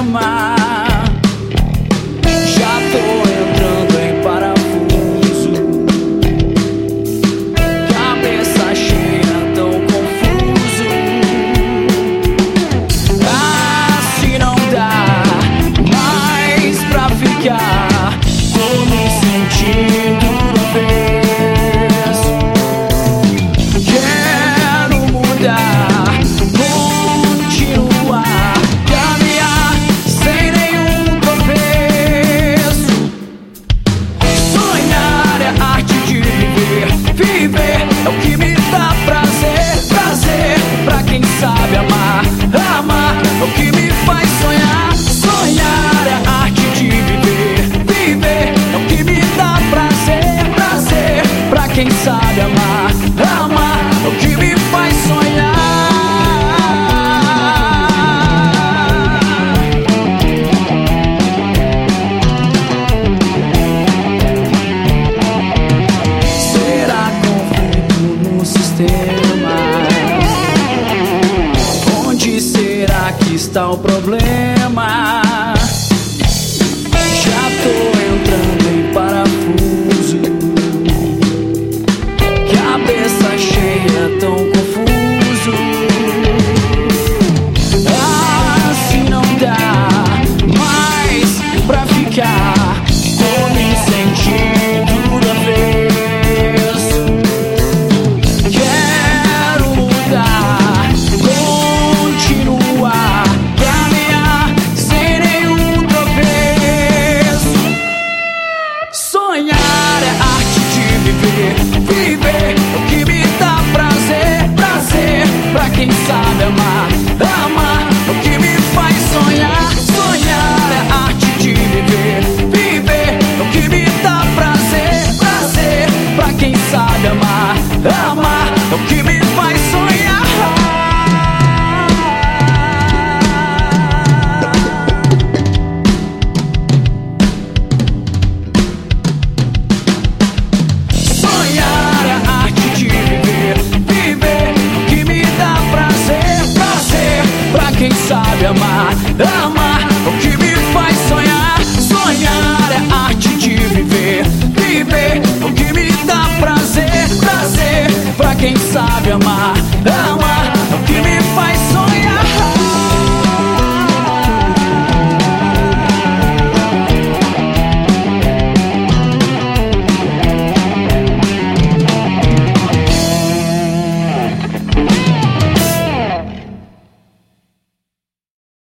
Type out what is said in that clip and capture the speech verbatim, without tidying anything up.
sistema. Já tô entrando em parafuso, cabeça cheia, tão confuso. Assim não dá mais pra ficar. Tô me sentindo avesso. Quero mudar, continuar, caminhar sem nenhum tropeço. Sonhar é a arte de viver. Viver é o que me dá prazer. Prazer pra quem sabe amar. Amar é o que me faz sonhar. Sonhar é a arte de viver. Viver é o que me dá prazer. Prazer pra quem sabe amar. Amar é o que me faz sonhar. Será conflito no sistema? Onde será que está o problema?